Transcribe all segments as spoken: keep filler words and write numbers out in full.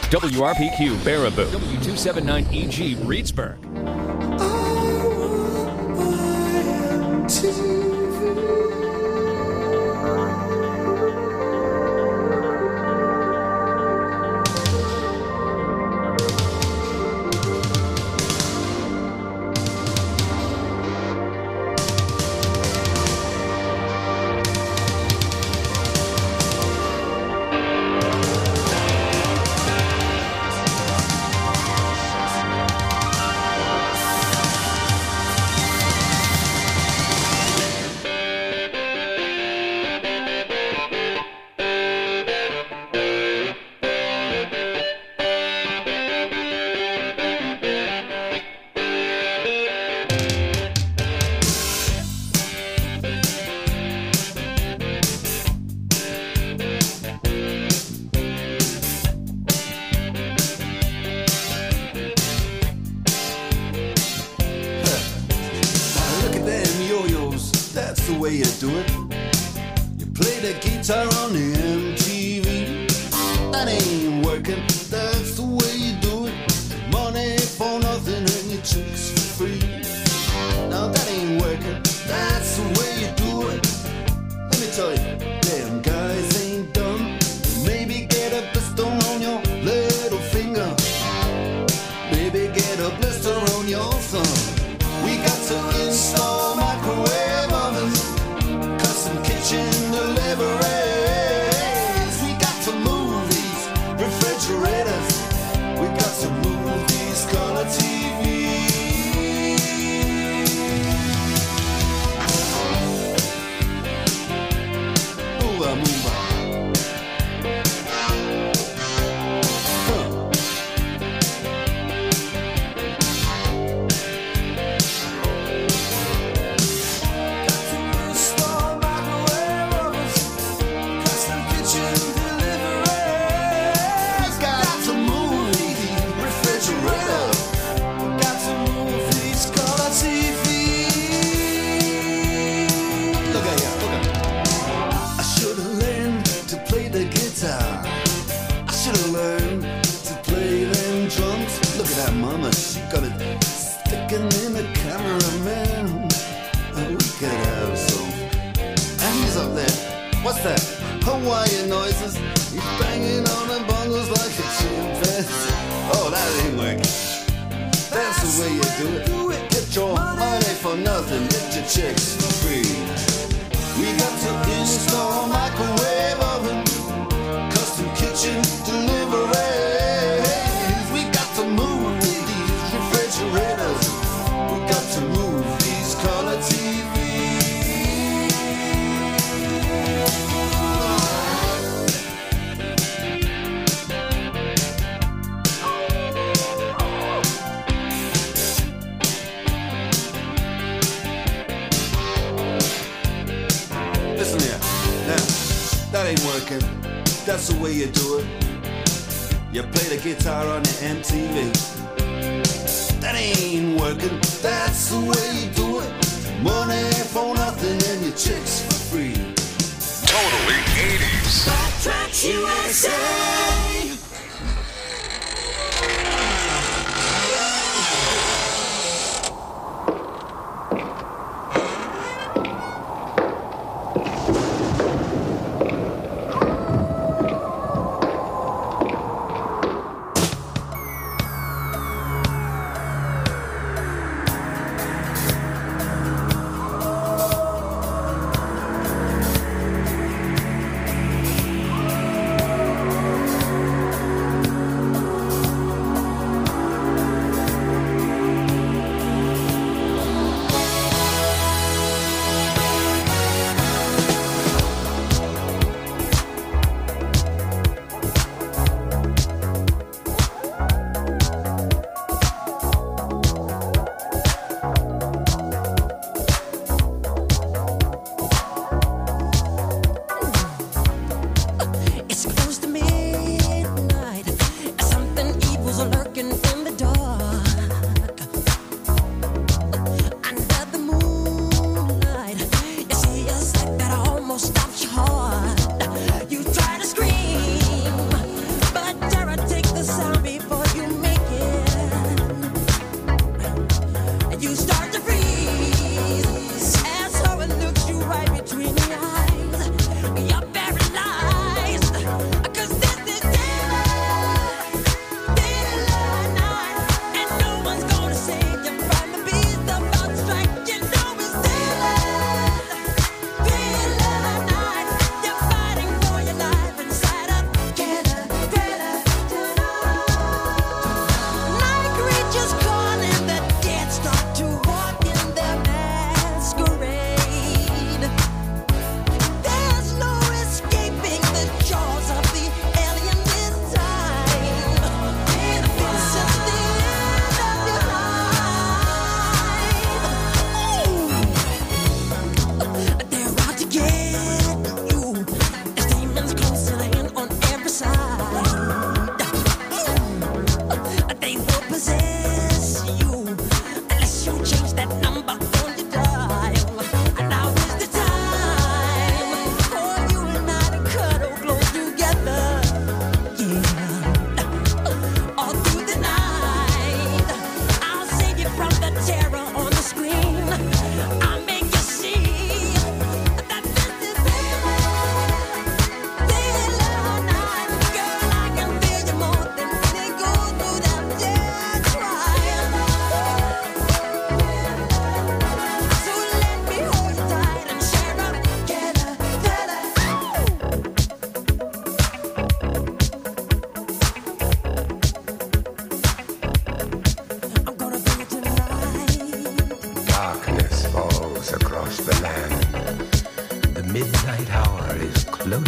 W R P Q Baraboo, W two seventy-nine E G Reedsburg.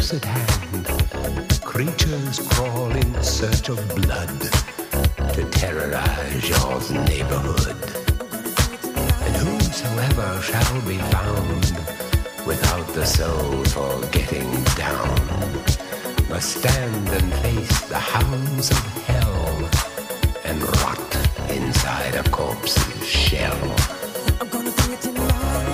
at hand. Creatures crawl in search of blood to terrorize your neighborhood. And whosoever shall be found without the soul for getting down must stand and face the hounds of hell and rot inside a corpse's shell. I'm gonna do it tonight.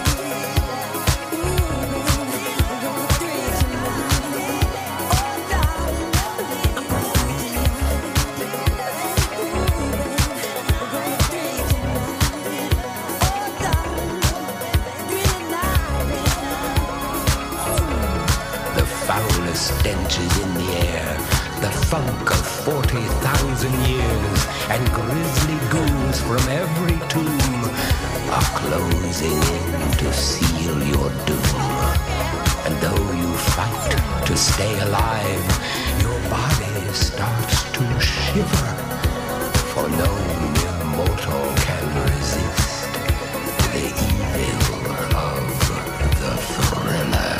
Stench is in the air, the funk of forty thousand years, and grisly ghouls from every tomb are closing in to seal your doom. And though you fight to stay alive, your body starts to shiver, for no mere mortal can resist the evil of the thriller.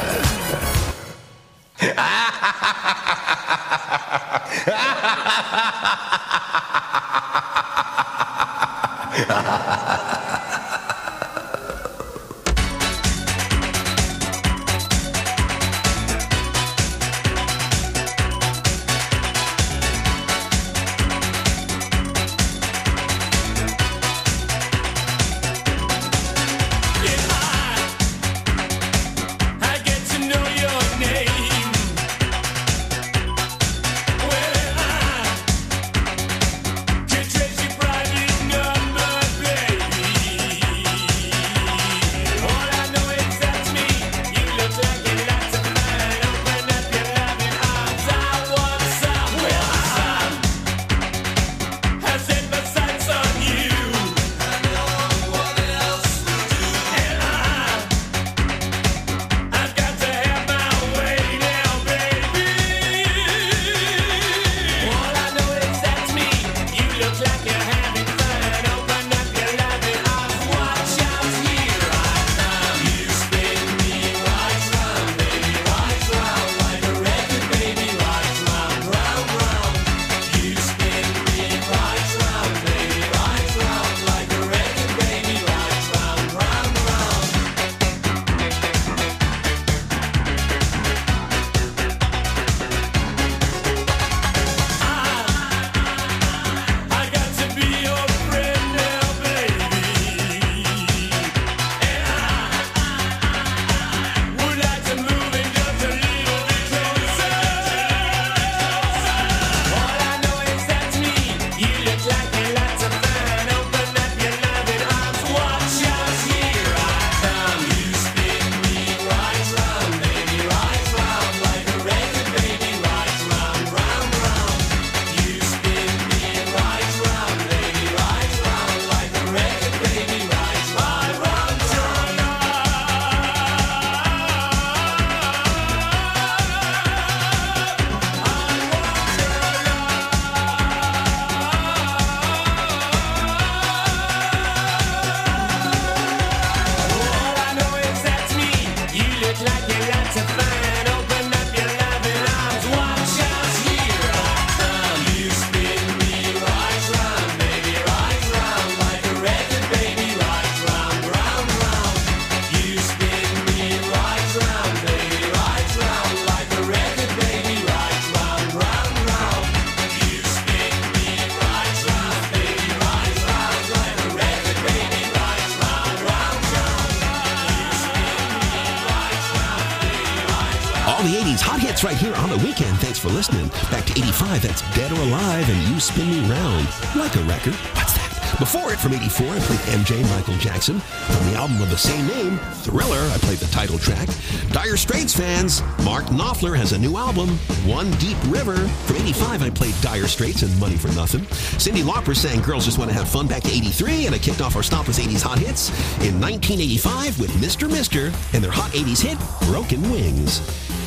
The eighties hot hits right here on the weekend. Thanks for listening. Back to eighty-five, that's Dead or Alive and You Spin Me Round. Like a record. What's that? Before it, from eighty-four, I played M J, Michael Jackson. From the album of the same name, Thriller, I played the title track. Dire Straits fans, Mark Knopfler has a new album, One Deep River. From eighty-five, I played Dire Straits and Money for Nothing. Cyndi Lauper sang Girls Just Want to Have Fun back to eighty-three, and I kicked off our Stop with eighties hot hits in nineteen eighty-five with Mister Mister and their hot eighties hit, Broken Wings.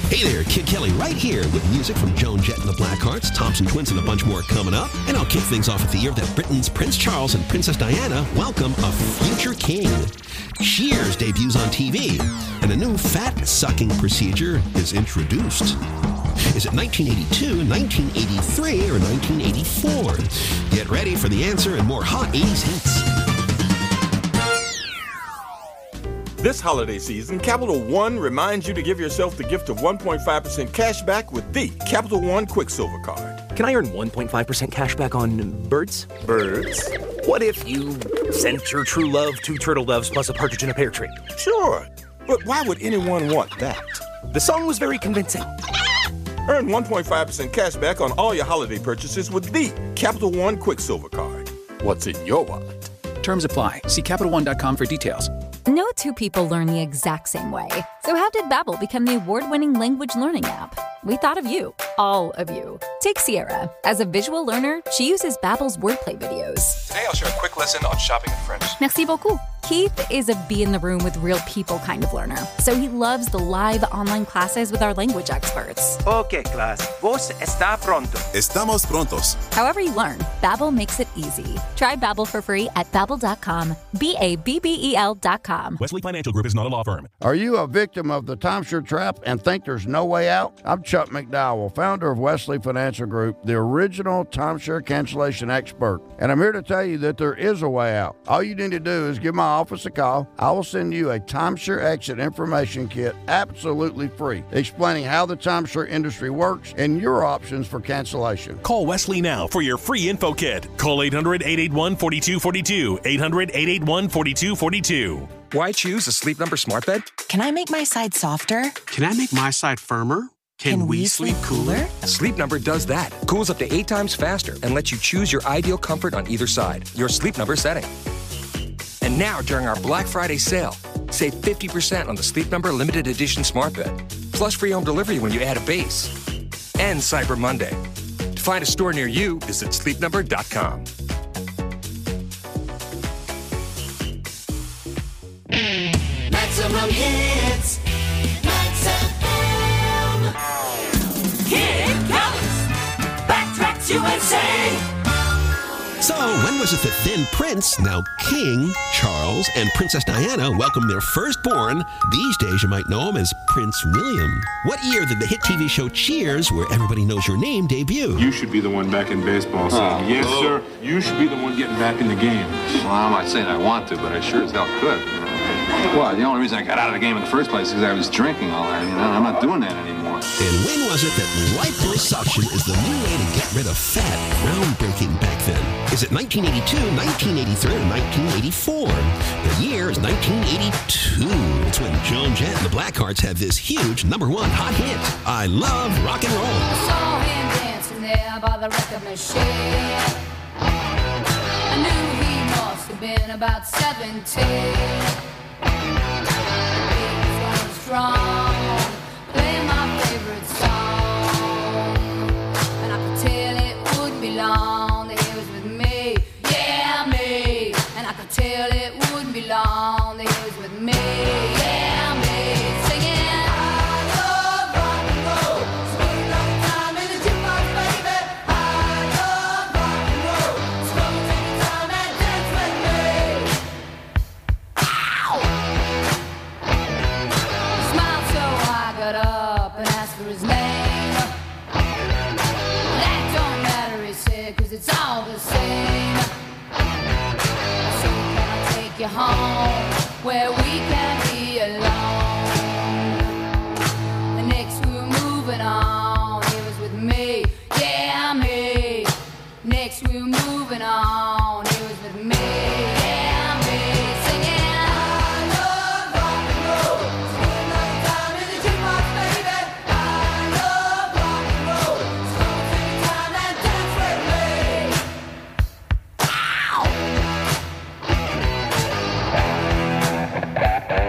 Hey there, Kid Kelly right here with music from Joan Jett and the Blackhearts, Thompson Twins, and a bunch more coming up. And I'll kick things off with the year that Britain's Prince Charles and Princess Diana welcome a future king. Cheers debuts on T V, and a new fat-sucking procedure is introduced. Is it nineteen eighty-two, nineteen eighty-three, or nineteen eighty-four? Get ready for the answer and more hot eighties hits. This holiday season, Capital One reminds you to give yourself the gift of one point five percent cash back with the Capital One Quicksilver Card. Can I earn one point five percent cash back on birds? Birds? What if you sent your true love two turtle doves plus a partridge in a pear tree? Sure, but why would anyone want that? The song was very convincing. Earn one point five percent cash back on all your holiday purchases with the Capital One Quicksilver Card. What's in your wallet? Terms apply. See Capital One dot com for details. No two people learn the exact same way. So how did Babbel become the award-winning language learning app? We thought of you, all of you. Take Sierra. As a visual learner, she uses Babbel's wordplay videos. Today I'll share a quick lesson on shopping in French. Merci beaucoup. Keith is a be in the room with real people kind of learner, so he loves the live online classes with our language experts. Okay, class. Vos está pronto. Estamos prontos. However you learn, Babbel makes it easy. Try Babbel for free at babbel dot com. B A B B E L dot com. Wesley Financial Group is not a law firm. Are you a victim of the timeshare trap and think there's no way out? I'm Chuck McDowell, founder of Wesley Financial Group, the original timeshare cancellation expert. And I'm here to tell you that there is a way out. All you need to do is give my office a call. I will send you a timeshare exit information kit absolutely free, explaining how the timeshare industry works and your options for cancellation. Call Wesley now for your free info kit. Call eight hundred, eight eight one, four two four two, eight hundred, eight eight one, four two four two. Why choose a Sleep Number smart bed? Can I make my side softer? Can I make my side firmer? Can, Can we, we sleep cooler? Sleep Number does that. Cools up to eight times faster and lets you choose your ideal comfort on either side. Your Sleep Number setting. And now, during our Black Friday sale, save fifty percent on the Sleep Number limited edition smart bed, plus free home delivery when you add a base. And Cyber Monday. To find a store near you, visit sleep number dot com. Maximum hits. Max F M. Here it comes. Backtracks U S A. So, when was it that then Prince, now King Charles, and Princess Diana welcomed their firstborn? These days you might know him as Prince William. What year did the hit T V show Cheers, where everybody knows your name, debut? You should be the one back in baseball saying, oh, yes, oh. sir, you should be the one getting back in the game. Well, I'm not saying I want to, but I sure as hell could. You know? Well, the only reason I got out of the game in the first place is because I was drinking all that. You know, I'm not doing that anymore. And when was it that liposuction is the new way to get rid of fat? Groundbreaking back then. Is it nineteen eighty-two, nineteen eighty-three, or nineteen eighty-four? The year is nineteen eighty-two. It's when Joan Jett and the Blackhearts had this huge number one hot hit, I Love Rock and Roll. I saw him dancing there by the record machine. I knew he must have been about seventeen. He was going strong, playing my favorite song. And I could tell it wouldn't be long that he was with me, yeah, me. And I could tell it wouldn't be long that he was with me, yeah, me. Singing, I love rock and roll. Spend all the time in the jukebox, baby. I love rock and roll. So take your time and dance with me. Ow! He smiled, so I got up and asked for his name. That don't matter, he said, 'cause it's all the same. So can I take you home where we can be alone? The next we were moving on, he was with me, yeah, me. Next we were moving on, he was with me, yeah, me. Singing, I love rock and roll. Spend all the time in the jukebox, baby. I love rock and roll. So take your time and dance with me. Ow!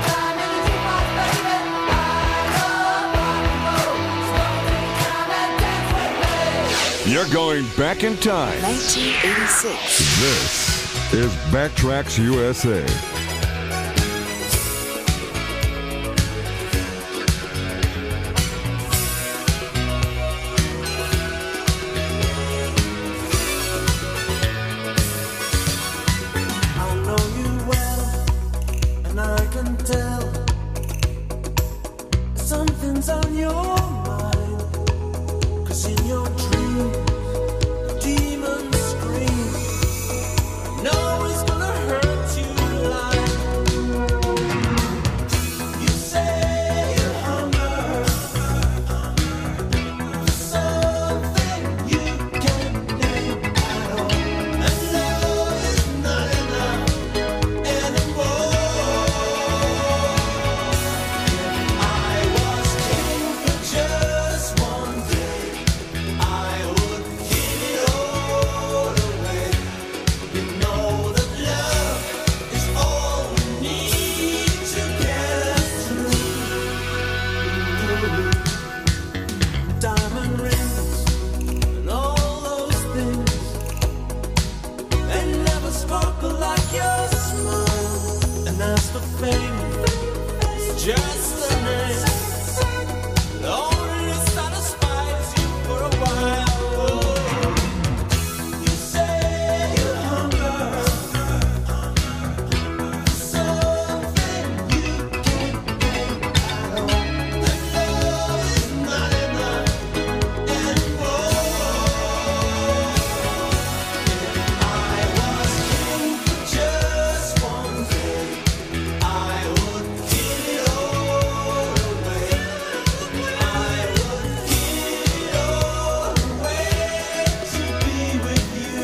time in the jukebox, baby. I love rock and roll. So take time and dance with me. You're going back in time. nineteen eighty-six. This is Backtracks U S A. I know you well, and I can tell something's on your mind. 'Cause in your dream, demons scream. No, it's gonna hurt you like. You say you hunger for something you can't name at all. And love is not enough anymore. I was king for just one day. I would give it all away. You know that love is all we need to get us through. Diamond rings and all those things, they never sparkle like your smile. And as for fame, it's just a name. It only satisfies you for a while. You say you hunger for something you can't name at all. And love is not enough anymore. I was king for just one day. I would give it all away. I would give it all away to be with you.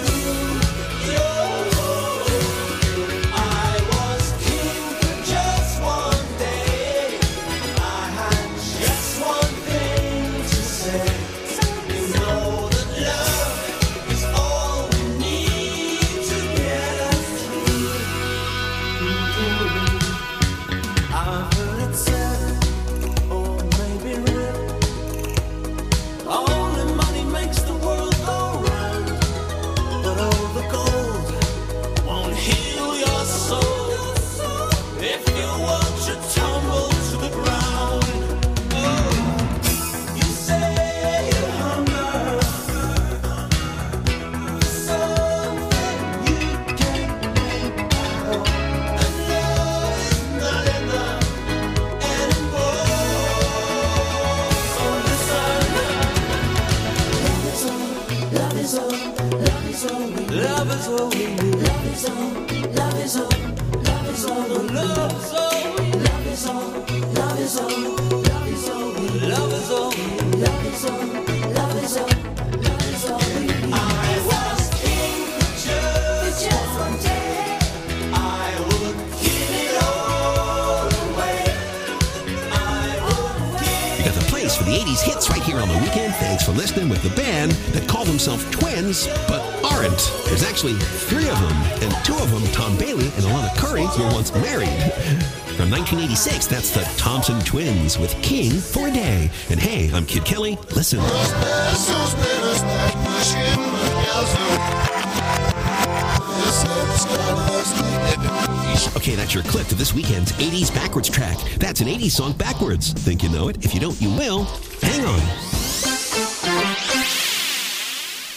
I was king for just one day. I had just one thing to say. You know that love is all we need to get us through. I've heard it said, or maybe read, only money makes the world go round. But all the gold won't heal your soul if you watch it tumble to the ground. Oh, you say you hunger for something you can't name at all. And love is not enough anymore. So listen, love is all, love is all, love is all we need. Love is all we need. Love is all, love is all, love is all we need. Love is all, love is all, love is all, love is all we need. Love is all, love is all, love is all, love is all we need. I was king for just one day. I would give it all away. I would give You got the place for the eighties hits right here on the weekend. Thanks for listening with the band that call themselves twins, but aren't. There's actually three of them, and two of them, Tom Bailey and Alana Curry, were once married. From nineteen eighty-six, that's the Thompson Twins with King for a Day. And hey, I'm Kid Kelly. Listen. Okay, that's your clip to this weekend's eighties backwards track. That's an eighties song backwards. Think you know it? If you don't, you will. Hang on.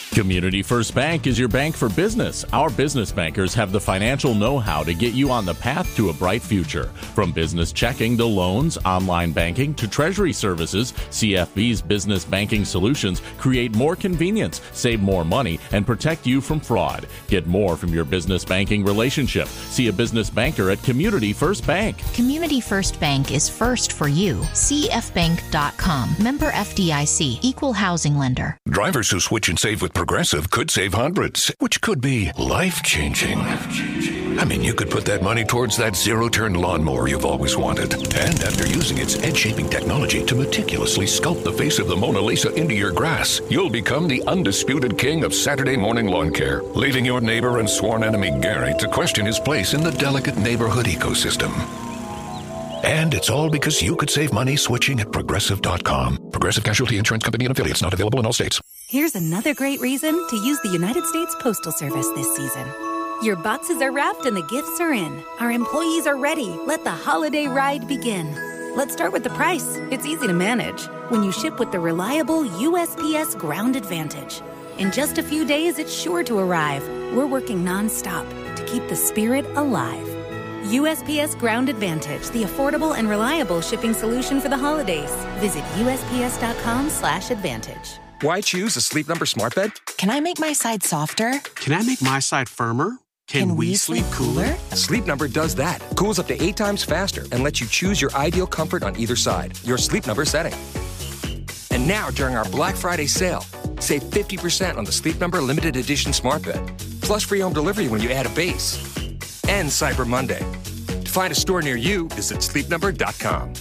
Community First Bank is your bank for business. Our business bankers have the financial know-how to get you on the path to a bright future. From business checking to loans, online banking to treasury services, C F B's business banking solutions create more convenience, save more money, and protect you from fraud. Get more from your business banking relationship. See a business banker at Community First Bank. Community First Bank is first for you. C F bank dot com. Member F D I C. Equal housing lender. Drivers who switch and save with Progressive could save hundreds, which could be life-changing. I mean, you could put that money towards that zero-turn lawnmower you've always wanted. And after using its edge-shaping technology to meticulously sculpt the face of the Mona Lisa into your grass, you'll become the undisputed king of Saturday morning lawn care, leaving your neighbor and sworn enemy Gary to question his place in the delicate neighborhood ecosystem. And it's all because you could save money switching at Progressive dot com. Progressive Casualty Insurance Company and affiliates, not available in all states. Here's another great reason to use the United States Postal Service this season. Your boxes are wrapped and the gifts are in. Our employees are ready. Let the holiday ride begin. Let's start with the price. It's easy to manage when you ship with the reliable U S P S Ground Advantage. In just a few days, it's sure to arrive. We're working nonstop to keep the spirit alive. U S P S Ground Advantage, the affordable and reliable shipping solution for the holidays. Visit U S P S dot com slash advantage. Why choose a Sleep Number smart bed? Can I make my side softer? Can I make my side firmer? Can, Can we, we sleep sleep cooler? Sleep Number does that. Cools up to eight times faster and lets you choose your ideal comfort on either side. Your Sleep Number setting. And now, during our Black Friday sale, save fifty percent on the Sleep Number limited edition smart bed. Plus free home delivery when you add a base. And Cyber Monday. To find a store near you, visit sleep number dot com.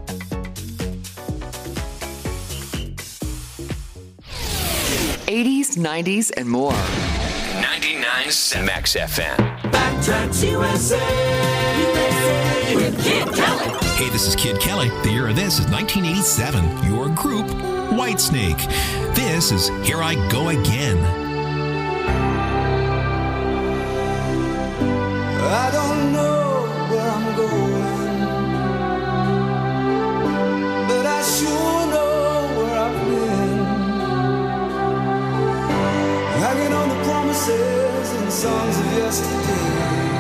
eighties, nineties, and more. ninety-nine Max F M. Backtracks U S A with Kid Kelly. Hey, this is Kid Kelly. The year of this is nineteen eighty-seven. Your group, Whitesnake. This is Here I Go Again. I don't know where I'm going, but I sure know where I've been. Hanging on the promises and songs of yesterday,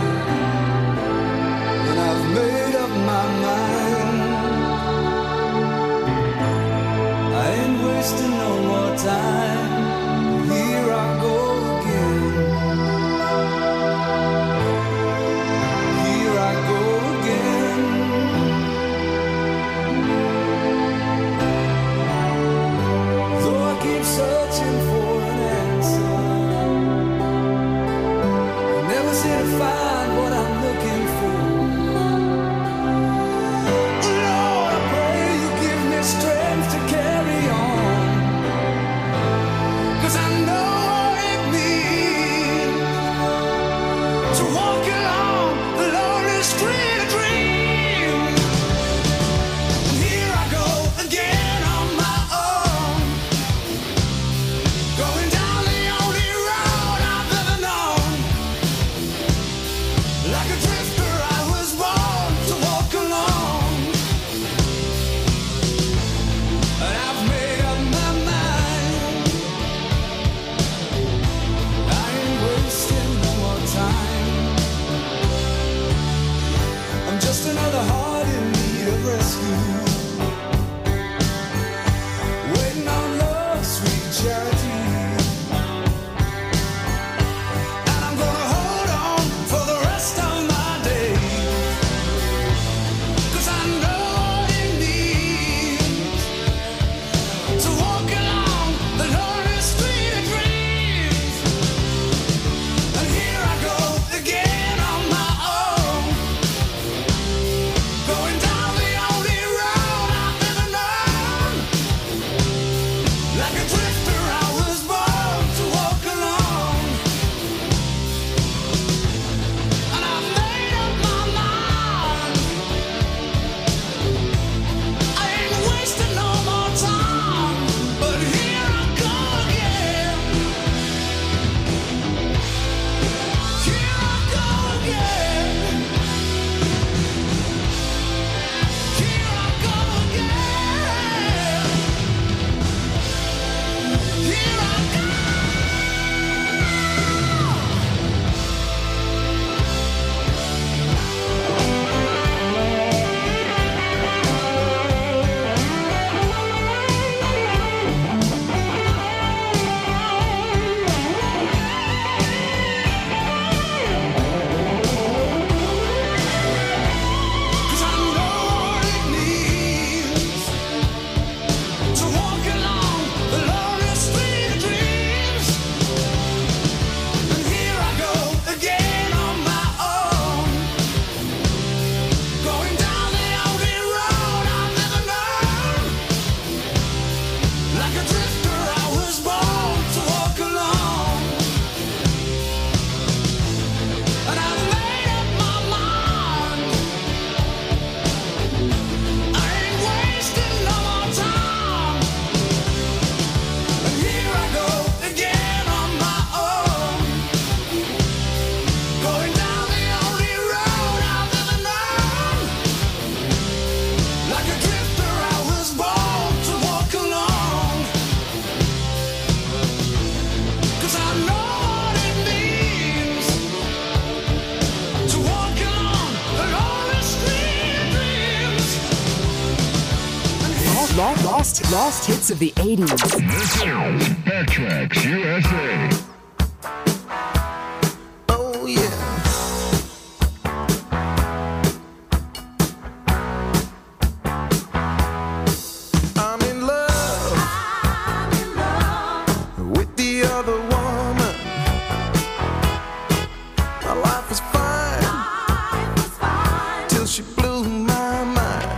and I've made up my mind. I ain't wasting no more time. Here I go again. Lost, lost, lost hits of the eighties. This is Backtracks U S A. Oh, yeah. I'm in love, I'm in love with the other woman. My life was fine, life was fine till she blew my mind.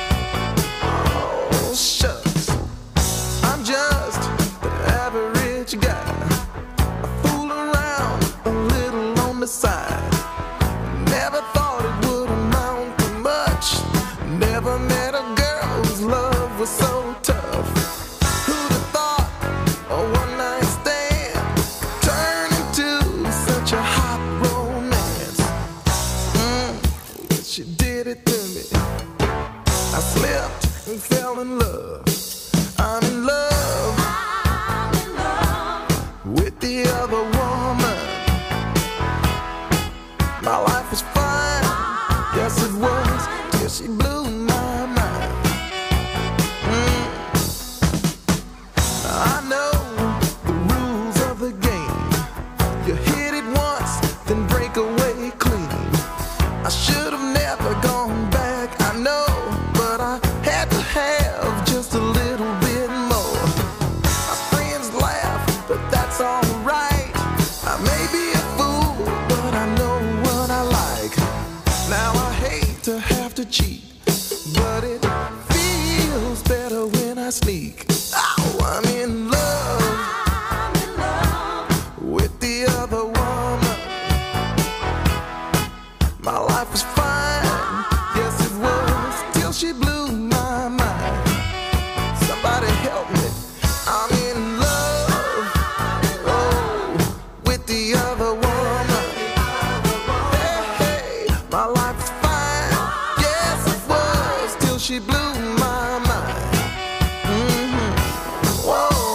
Oh, shucks, I'm just an average guy. I fool around a little on the side. Never thought it would amount to much. Never met a girl whose love was so tough. Who'd have thought a one night stand turned into such a hot romance? Mm, she did it to me. I slipped and fell in love. I'm in love, I'm in love with the other woman. My life was fine, yes it was, till she blew my mind. Mm. I know the rules of the game. You hit it once, then break away clean. I should have never gone back, I know, but I had to have just a little bit more. My friends laugh, but that's alright. I may be a fool, but I know what I like. Now I hate to have to cheat, but it feels better when I sneak. Oh, I'm in love, I'm in love with the other woman. My life was fine, yes it was, till she blew my mind. Somebody help me, I'm in love, oh, with the other woman. Hey, hey, my life was fine, yes it was, till she blew my mind. Mhm. Whoa.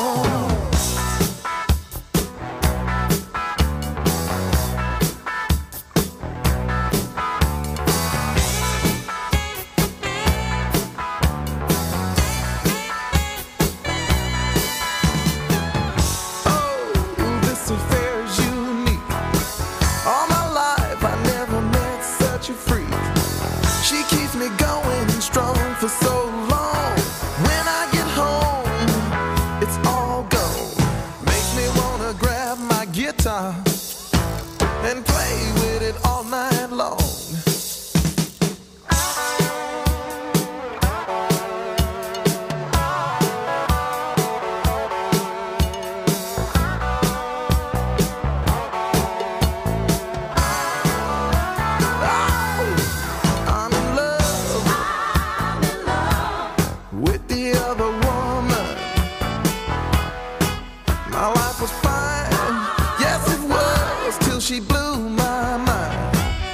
Oh, this affair is unique. All my life I never met such a freak. She keeps me going strong for so long. When I get home, it's all gone. Makes me wanna grab my guitar and play with it all night long. I'm in love, I'm in love with the other woman. My life was fine, yes it was, till she blew my mind.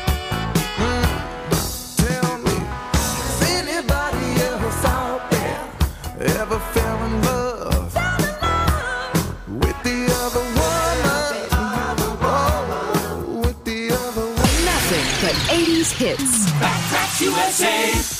Mm, tell me, has anybody else out there ever fell in love with the other woman? Oh, with the other woman. Nothing but eighties hits. Backtracks U S A.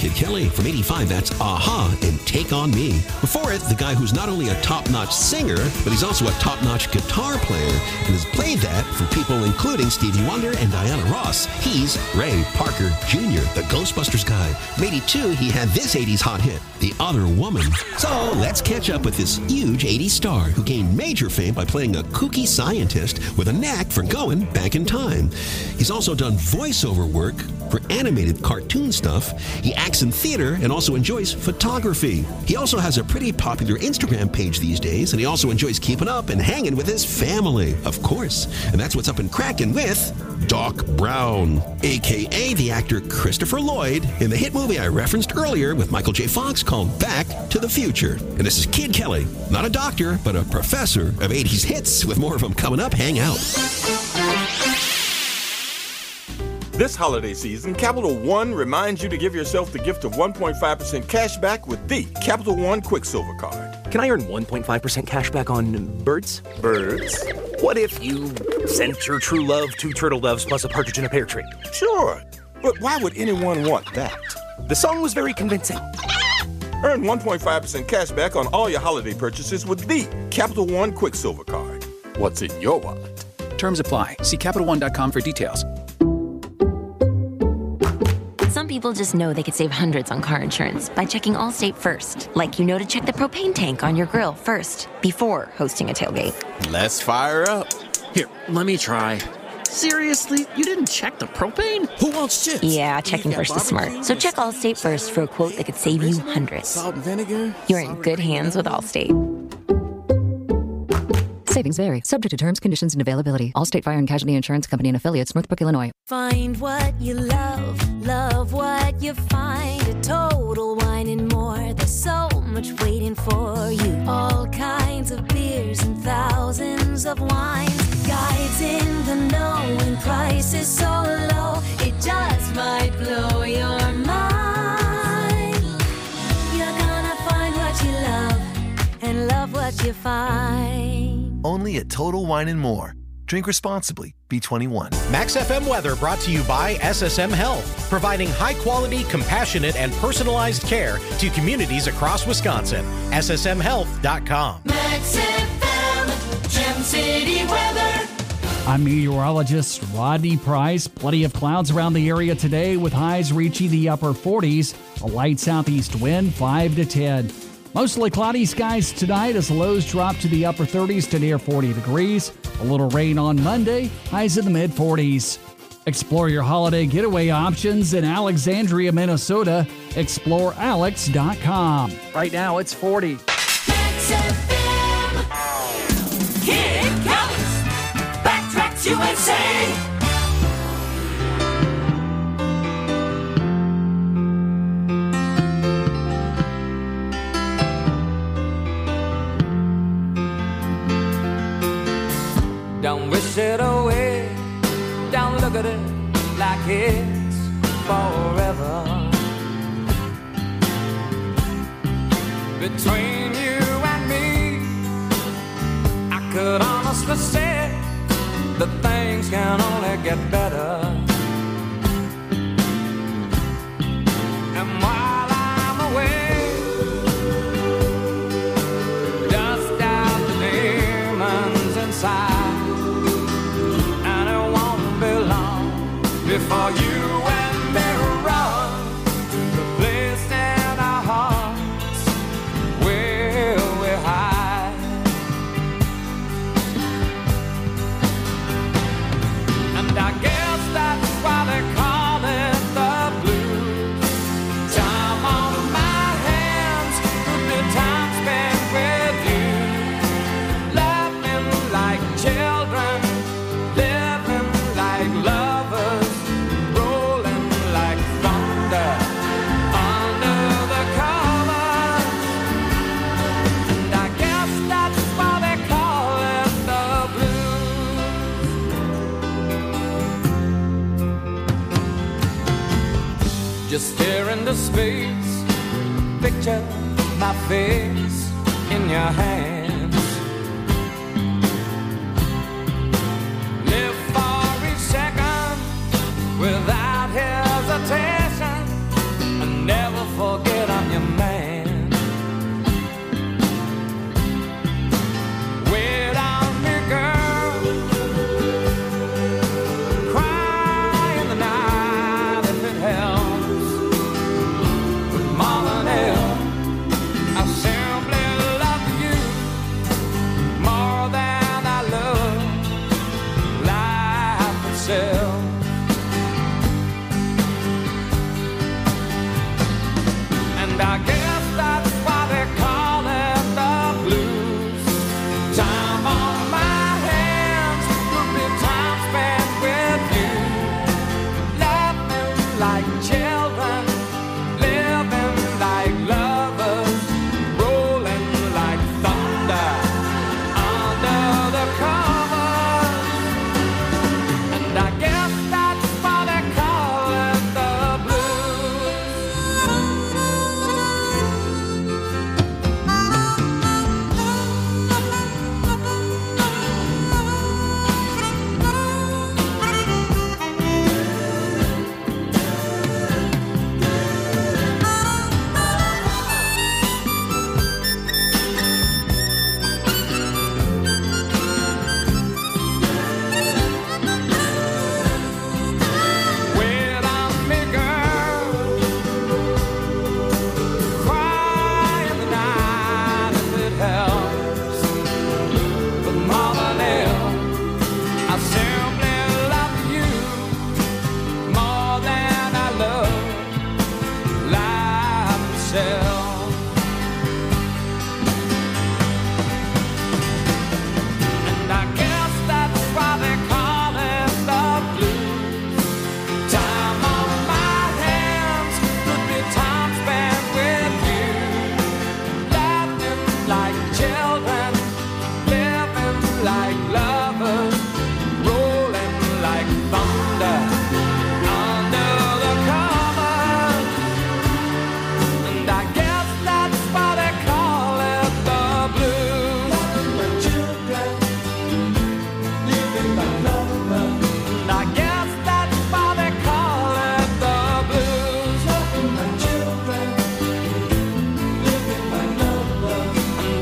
Kid Kelly. From eighty-five, that's Aha and Take On Me. Before it, the guy who's not only a top-notch singer, but he's also a top-notch guitar player and has played that for people including Stevie Wonder and Diana Ross. He's Ray Parker Junior, the Ghostbusters guy. From eighty-two, he had this eighties hot hit, The Other Woman. So let's catch up with this huge eighties star who gained major fame by playing a kooky scientist with a knack for going back in time. He's also done voiceover work for animated cartoon stuff. He acts in theater and also enjoys photography. He also has a pretty popular Instagram page these days, and he also enjoys keeping up and hanging with his family, of course. And that's what's up and cracking with Doc Brown, a k a the actor Christopher Lloyd in the hit movie I referenced earlier with Michael J. Fox called Back to the Future. And this is Kid Kelly, not a doctor, but a professor of eighties hits, with more of them coming up. Hang out. This holiday season, Capital One reminds you to give yourself the gift of one point five percent cash back with the Capital One Quicksilver Card. Can I earn one point five percent cash back on birds? Birds? What if you sent your true love two turtle doves plus a partridge in a pear tree? Sure, but why would anyone want that? The song was very convincing. Earn one point five percent cash back on all your holiday purchases with the Capital One Quicksilver Card. What's in your wallet? Terms apply. See Capital One dot com for details. Some people just know they could save hundreds on car insurance by checking Allstate first. Like you know to check the propane tank on your grill first before hosting a tailgate. Let's fire up. Here, let me try. Seriously? You didn't check the propane? Who wants chips? Yeah, checking first is smart. So check Allstate first for a quote that could save you hundreds. Salt and vinegar? You're in good hands with Allstate. Savings vary. Subject to terms, conditions, and availability. Allstate Fire and Casualty Insurance Company and affiliates, Northbrook, Illinois. Find what you love, love what you find. A Total Wine and More. There's so much waiting for you. All kinds of beers and thousands of wines. Guides in the know and prices so low. It just might blow your mind. You're gonna find what you love and love what you find. Only at Total Wine and More. Drink responsibly. B twenty-one. Max F M weather brought to you by S S M Health, providing high-quality, compassionate, and personalized care to communities across Wisconsin. S S M health dot com. Max F M, Gem City weather. I'm meteorologist Rodney Price. Plenty of clouds around the area today with highs reaching the upper forties. A light southeast wind, five to ten. Mostly cloudy skies tonight as lows drop to the upper thirties to near forty degrees. A little rain on Monday, highs in the mid forties. Explore your holiday getaway options in Alexandria, Minnesota. explore alex dot com. Right now it's forty. Max F M. Kid Kelly's Backtracks U S A. Don't wish it away, don't look at it like it's forever. Between you and me, I could honestly say that things can only get better. And while I'm away, dust out the demons inside. Before you and me run to the place in our hearts where we hide. And I guess that's why they call it the blues. Time on my hands could be time spent with you, laughing like children, living like lovers. Just stare into space, picture my face in your hands. Live for each second without hesitation, and never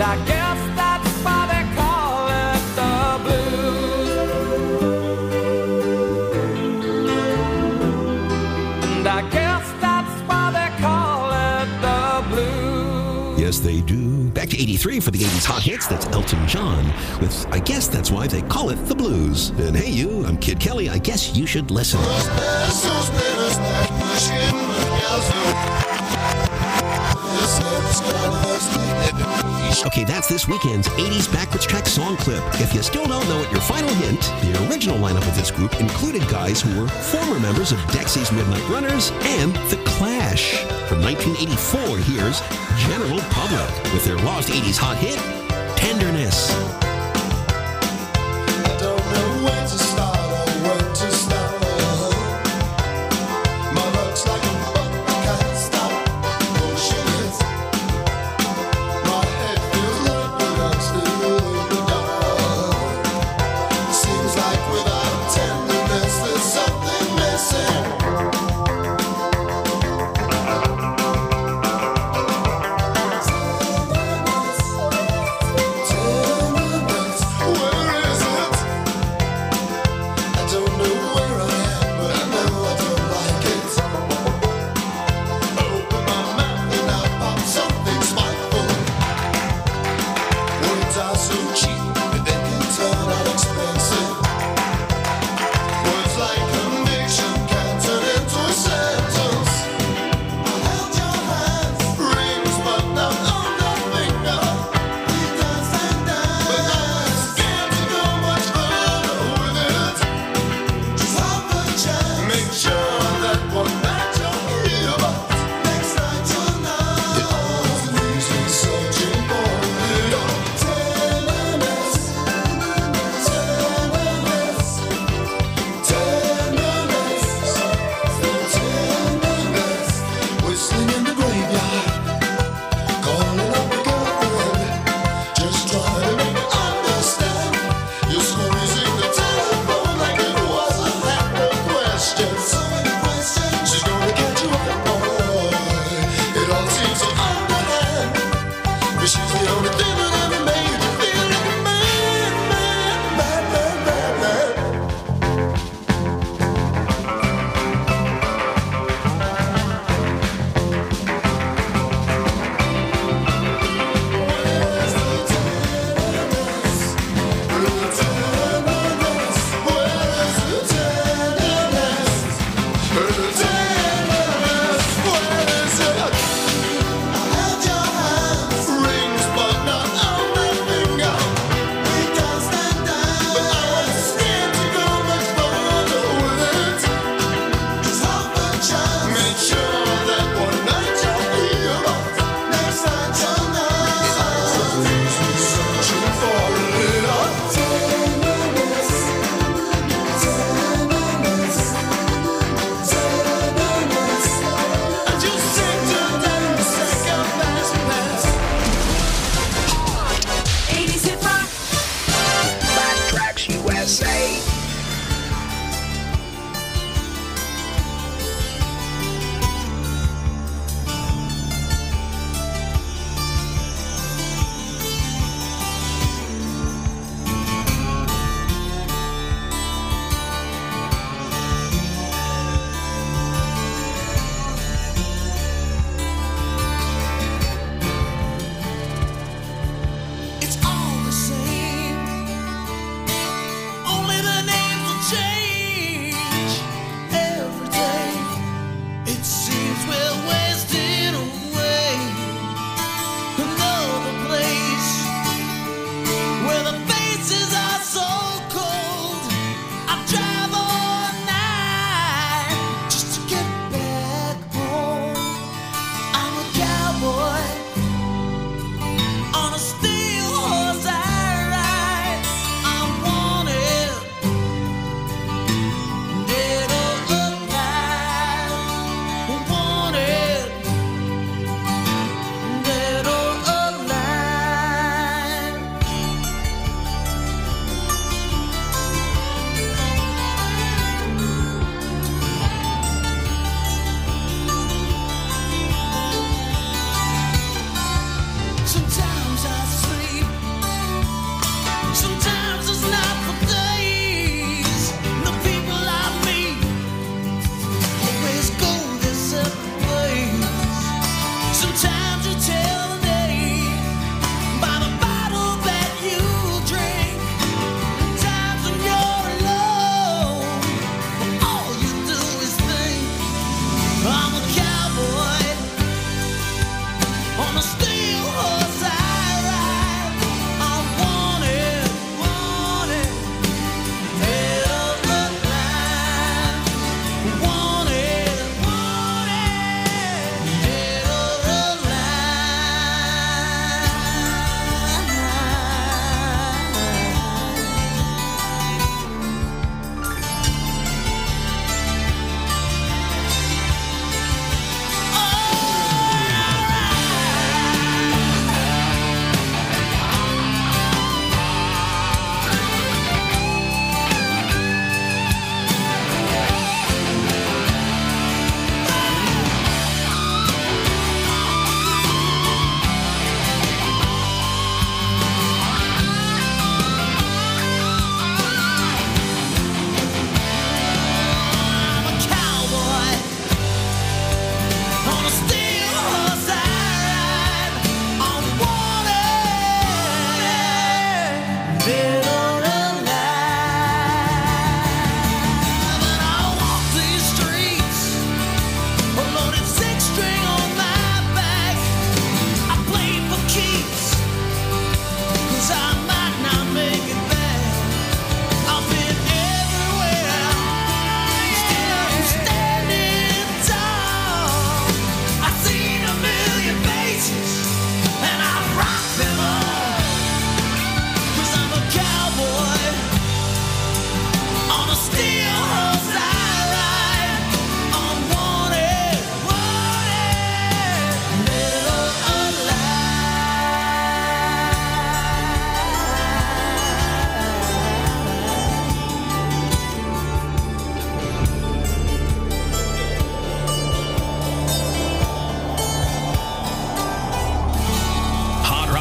I guess that's why they call it the blues. And I guess that's why they call it the blues. Yes, they do. Back to eighty-three for the eighties hot hits. That's Elton John with I Guess That's Why They Call It the Blues. And hey, you, I'm Kid Kelly. I guess you should listen. Okay, that's this weekend's eighties Backwards Track song clip. If you still don't know it, your final hint, the original lineup of this group included guys who were former members of Dexy's Midnight Runners and The Clash. From nineteen eighty-four, here's General Public with their lost eighties hot hit, Tenderness. I don't know where to start or where to stop. My luck's like a buck, I can't stop pushing it. My head feels like but I'm still in the dark. Seems like without tenderness there's something missing. But not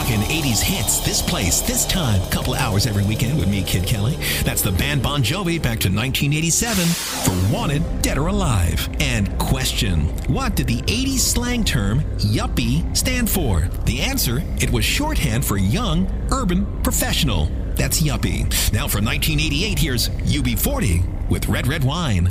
Rockin' eighties hits, this place, this time, couple of hours every weekend with me, Kid Kelly. That's the band Bon Jovi back to nineteen eighty-seven for Wanted, Dead or Alive. And question, what did the eighties slang term yuppie stand for? The answer, it was shorthand for young, urban, professional. That's yuppie. Now for nineteen eighty-eight, here's U B forty with Red Red Wine.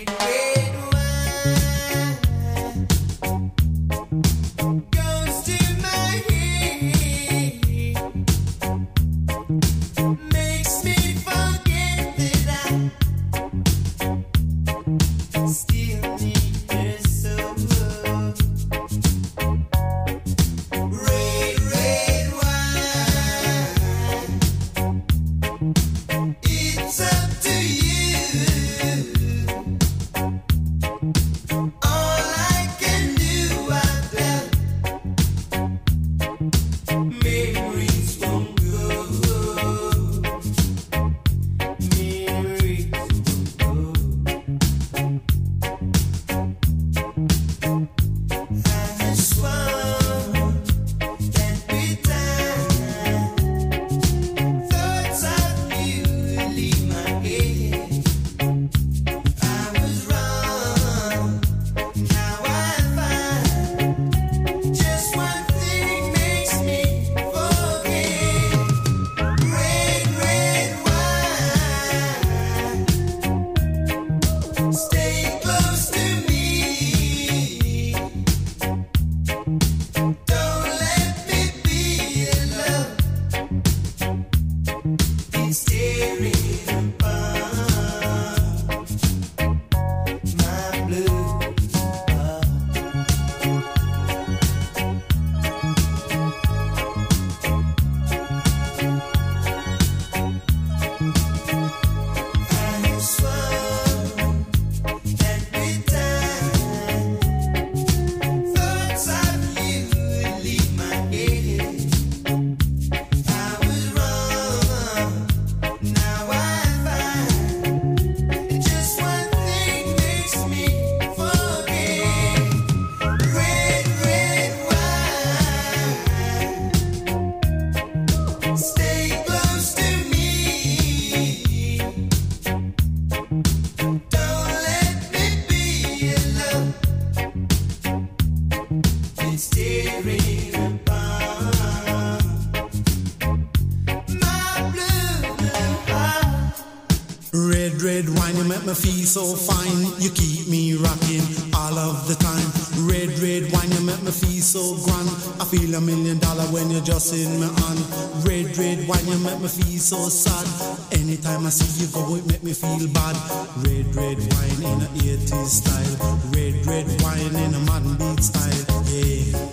Feel so fine, you keep me rocking all of the time. Red, red wine, you make me feel so grand. I feel a million dollar when you're just in my hand. Red, red wine, you make me feel so sad. Anytime I see you go, it make me feel bad. Red, red wine in a eighties style. Red, red wine in a modern beat style. Yeah.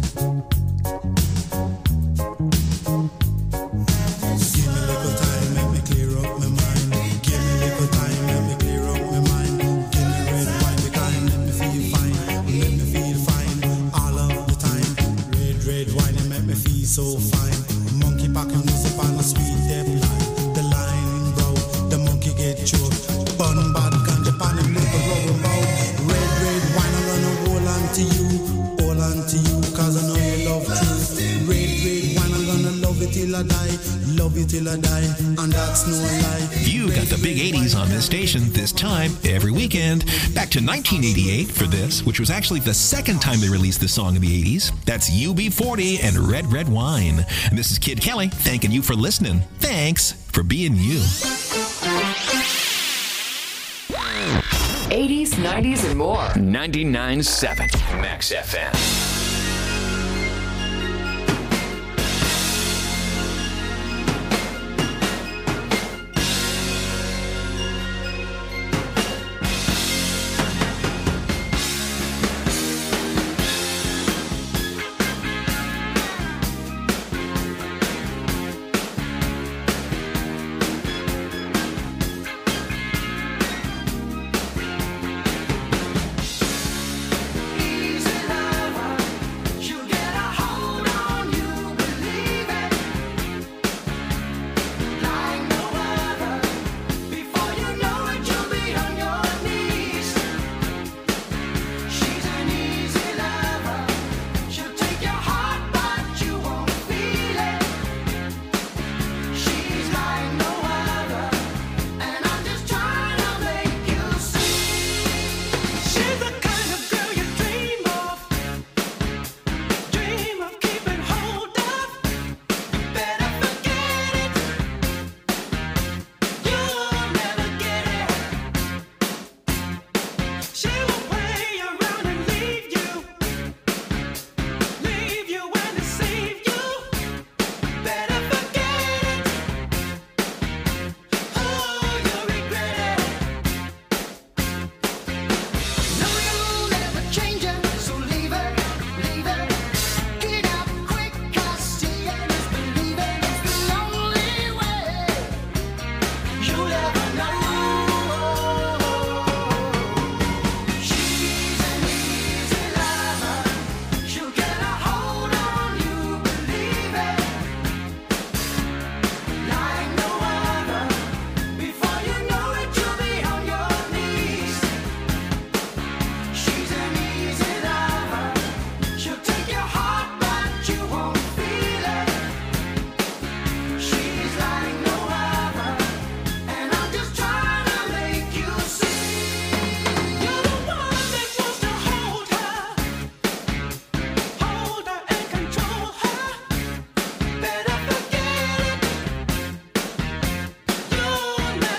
So fine, monkey back and music on a sweet depth line. The line bro, the monkey get choked. Bun bad ganja pan and make a rubber bow. Red, red wine, I'm gonna hold on to you, hold on to you, cause I know you love truth. Red, red wine, I'm gonna love it till I die, love you till I die, and that's no lie. You got the big eighties on this station, this time, every weekend. Back to nineteen eighty-eight for this, which was actually the second time they released this song in the eighties. That's U B forty and Red Red Wine. And this is Kid Kelly, thanking you for listening. Thanks for being you. eighties, nineties, and more. ninety-nine point seven Max F M.